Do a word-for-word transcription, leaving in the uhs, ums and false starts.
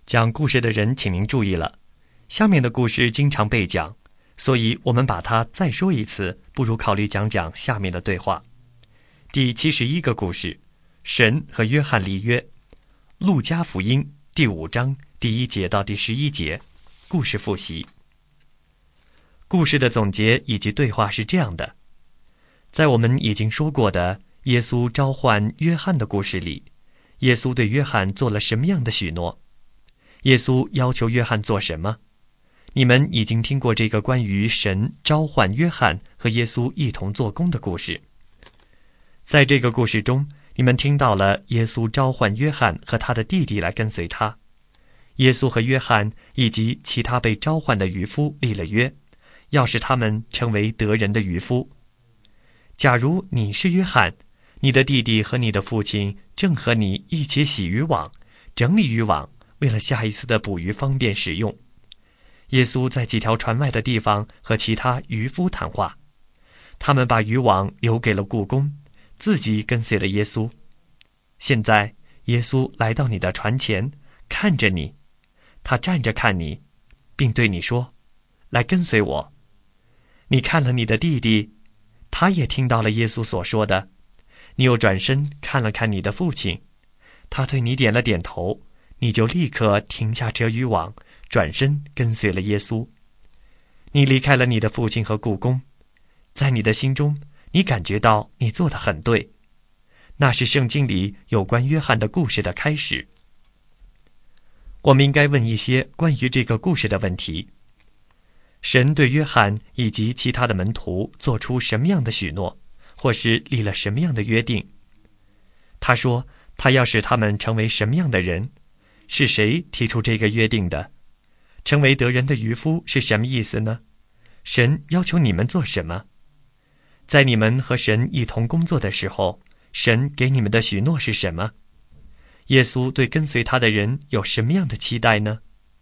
讲故事的人请您注意了，下面的故事经常被讲，所以我们把它再说一次，不如考虑讲讲下面的对话。第七十一个故事，神和约翰立约，路加福音第五章第一节到第十一节，故事复习。故事的总结以及对话是这样的：在我们已经说过的耶稣召唤约翰的故事里，耶稣对约翰做了什么样的许诺？耶稣要求约翰做什么？你们已经听过这个关于神召唤约翰和耶稣一同做工的故事。在这个故事中，你们听到了耶稣召唤约翰和他的弟弟来跟随他。耶稣和约翰以及其他被召唤的渔夫立了约，要使他们成为得人的渔夫。假如你是约翰，你的弟弟和你的父亲正和你一起洗渔网，整理渔网，为了下一次的捕鱼方便使用。耶稣在几条船外的地方和其他渔夫谈话，他们把渔网留给了雇工，自己跟随了耶稣。现在耶稣来到你的船前，看着你，他站着看你，并对你说：来跟随我。你看了你的弟弟，他也听到了耶稣所说的。你又转身看了看你的父亲，他对你点了点头，你就立刻停下遮渔网，转身跟随了耶稣。你离开了你的父亲和雇工，在你的心中，你感觉到你做得很对。那是圣经里有关约翰的故事的开始。我们应该问一些关于这个故事的问题。神对约翰以及其他的门徒做出什么样的许诺，或是立了什么样的约定？他说他要使他们成为什么样的人？是谁提出这个约定的？成为得人的渔夫是什么意思呢？神要求你们做什么？在你们和神一同工作的时候，神给你们的许诺是什么？耶稣对跟随他的人有什么样的期待呢？